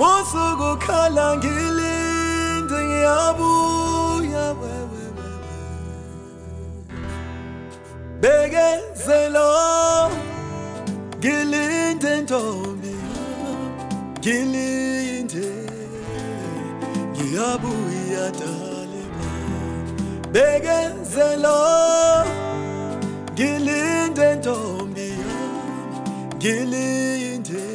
Usuku khala ngilinde ngiyabuya wewe bekezelo ngilinde ntombi ngilinde ngiyabuya dalema bekezelo ngilinde ntombi ngilinde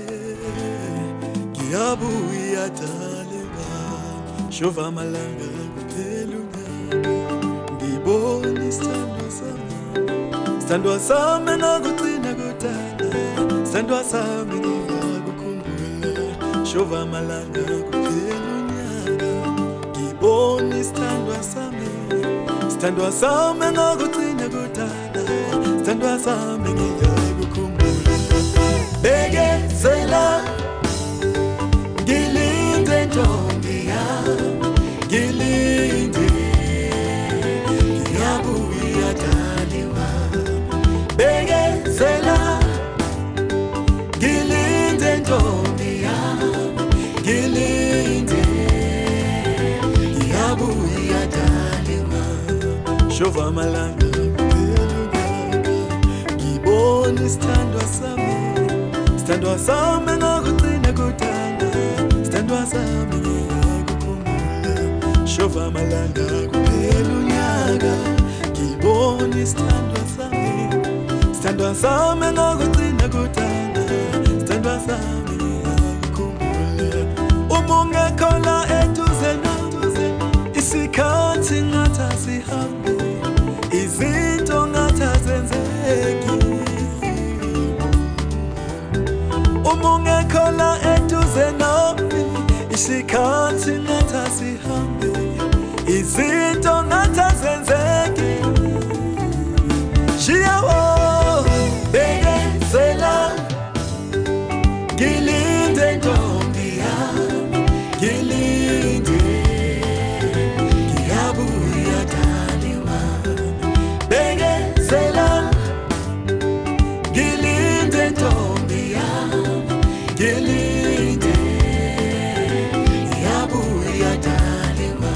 ngiyabuya dalema shova amalanga kuphela unyaka ngibona isithandwa sami nokugcina kudala isithandwa sami ngiyakukhumbula shova amalanga kuphela unyaka ngibona isithandwa sami nokugcina kudala isithandwa sami ngiyakukhumbula bekezela ngilinde ntombi yami ngilinde ngiyabuya daliwa bekezela ngilinde ntombi yami ngilinde ngiyabuya daliwa shova amalanga ngibona isithandwa sami nokugcina kudala isithandwa sami ngiyakukhumbula shova amalanga kuphela unyaka ngibona isithandwa sami nokugcina kudala isithandwa sami ngiyakukhumbula uma ungekho la eduze isikhathi ngathi asihambe izinto ngathi azenzeki uma ungekho la eduze nami isikhathi ngathi asihambe izinto ngathi azenzeki shiyawo bekezela ngilinde ntombi yami ngilinde ngiyabuya daliwa bekezela ngilinde ntombi yami ngilinde ngiyabuya daliwa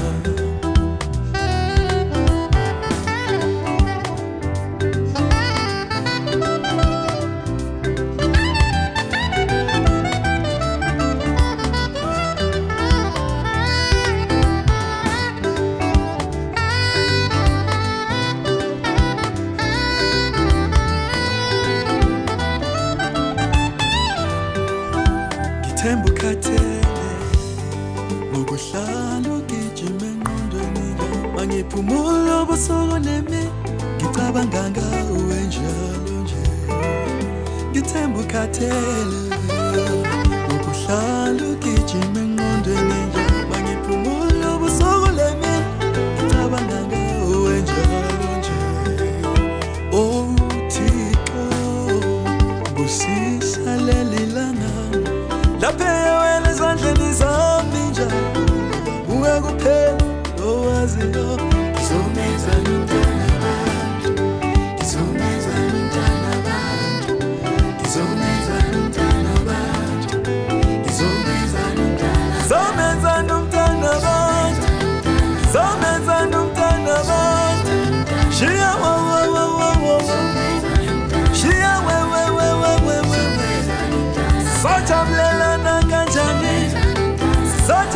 Themba ukhathele ngokuhlala ugijima engqondweni mangiphumula ubusuku nemini ngicabanga ngawe njalo nje ngithemba ukhathele ngokuhlala ugijima engqondweni mangiphumula ubusuku nemini ngicabanga ngawe njalo nje oh Thixo busisa leli langa laphe wena ezandleni zami njalo uwe kuphela owaziyo ngizomeza nomntana abantu ngizomeza nomntana abantu ngizomeza nomntana abantu ngizomeza nomntana abantu ngizomeza nomntana abantu shiya wo shiya we such a blessing, such